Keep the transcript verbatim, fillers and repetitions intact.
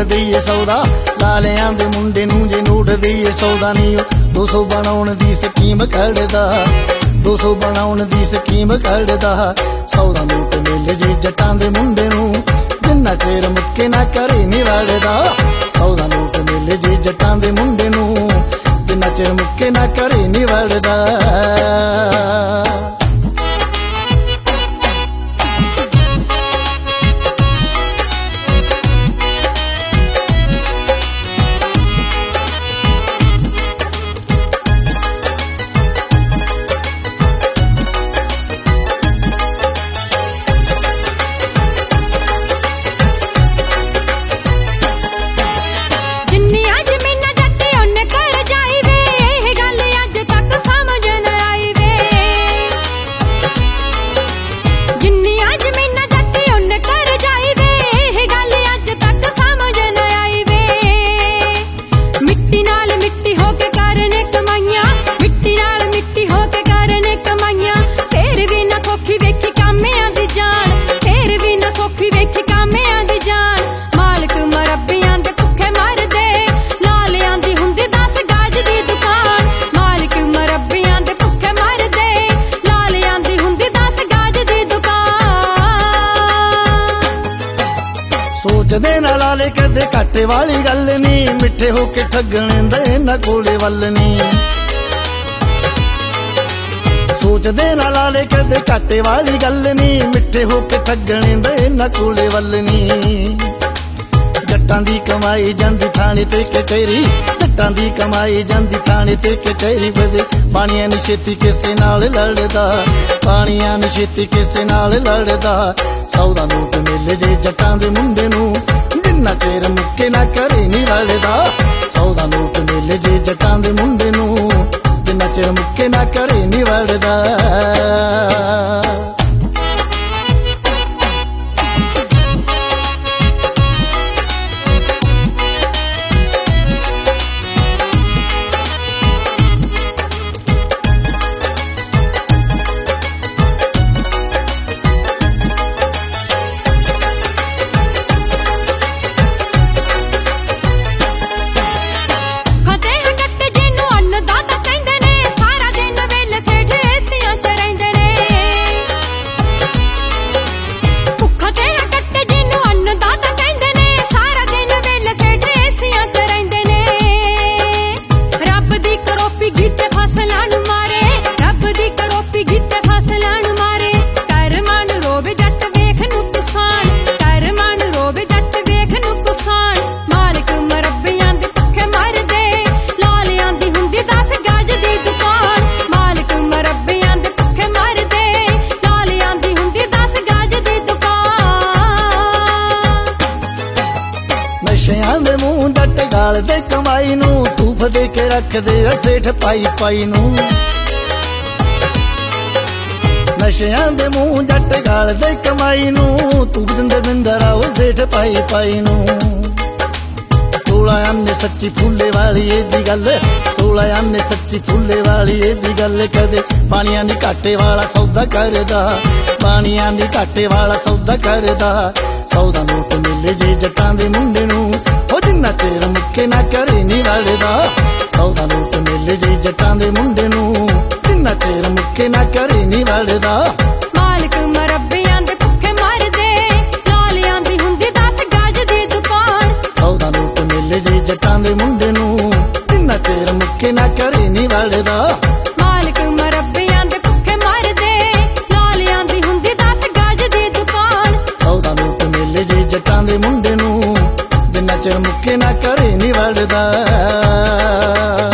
दईए सौदा लालियां दे मुंडे नूं जे नोट दईए सौदा नी दो सौ बनाउण दी स्कीम कढदा दो सौ बनाउण दी स्कीम कढदा सौदा नोट मिल जे जटां दे मुंडे नूं जिन्ना चेर मुक्के ना करे नी वड़दा सौदा नोट मिल जे जटां दे मुंडे नूं जिन्ना चेर मुक्के ना करे नी वड़दा। सोचदे ना लाले कदे घाटे वाली गल नी मिठे होके ठगने दे ना कोले वल नी सोचदे ना लाले कदे घाटे वाली गल नी मिठे होके ठगने दे ना कोले वल नी जट्टां दी कमाई जांदी थाने ते कचहरी जट्टां दी कमाई जांदी थाने ते कचहरी बदे पानियां नी छेती किसे नाल लड़दा पानियां नी छेती किसे नाल लड़दा सौदा नोट मिल जे जटां दे मुंडे नूं जिन्ना चेर मुक्के ना करे नी वड़दा सौदा नोट मिल जे जटां दे मुंडे नूं जिन्ना चेर मुक्के ना करे नी वड़दा। नशियां दे मूंह जट गाल दे कमाई नूं तूफ दे के रख दे सेठ पाई पाई नूं नशियां दे मूंह जट गाल दे कमाई नूं तूफ दिंदे बिंदर आओ सेठ पाई पाई नूं सोलह आने सच्ची फूले वाली एदी गल सोलह आने सच्ची फूले वाली एदी गल कदे पानियां दी घाटे वाला सौदा करदा पानियां दी घाटे वाला सौदा करदा सौदा नोट मिले जे जटां दे मुंडे नूं ओ जिन्ना चेर मुक्के ना करे नी वड़दा सौदा नोट मिले जे जटां दे मुंडे नूं जिन्ना चेर मुक्के ना करे नी वड़दा। मालिक मरब्बियां दे भुखे मरदे लालियां दी हुंदी दस गज दी दुकान सौदा नोट मिले जे जटां दे मुंडे नूं जिन्ना चेर मुक्के ना करे नी वड़दा मालिक मरब्बियां दे भुखे मरदे लालियां दी हुंदी दस गज दी दुकान सौदा नोट मिले जे जटां दे मुंडे नूं जिन्ना चेर मुक्के ना करे नी वड़दा।